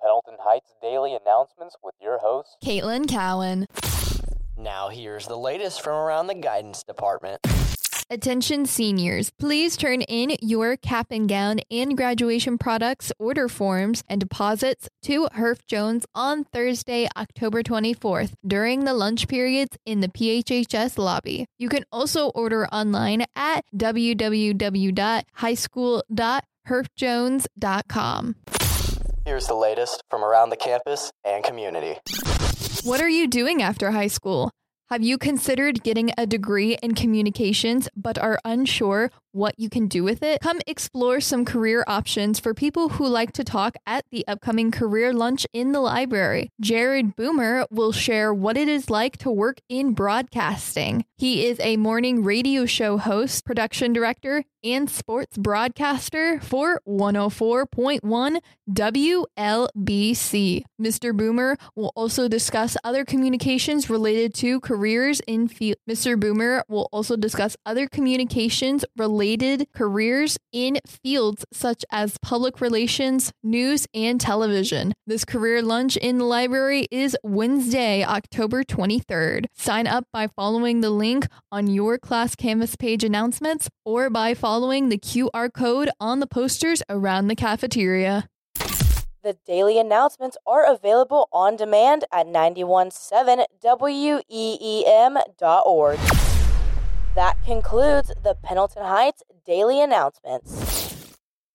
Pendleton Heights Daily Announcements with your host, Caitlin Cowan. Now here's the latest from around the guidance department. Attention seniors, please turn in your cap and gown and graduation products order forms and deposits to Herff Jones on Thursday, October 24th during the lunch periods in the PHHS lobby. You can also order online at www.highschool.herffjones.com. Here's the latest from around the campus and community. What are you doing after high school? Have you considered getting a degree in communications but are unsure what you can do with it? Come explore some career options for people who like to talk at the upcoming career lunch in the library. Jared Boomer will share what it is like to work in broadcasting. He is a morning radio show host, production director, and sports broadcaster for 104.1 WLBC. Mr. Boomer will also discuss other communications related to careers in field. Mr. Boomer will also discuss other communications related careers in fields such as public relations, news, and television. This career lunch in the library is Wednesday, October 23rd. Sign up by following the link on your class canvas page announcements or by following the QR code on the posters around the cafeteria. The daily announcements are available on demand at 917weem.org. That concludes the Pendleton Heights Daily Announcements.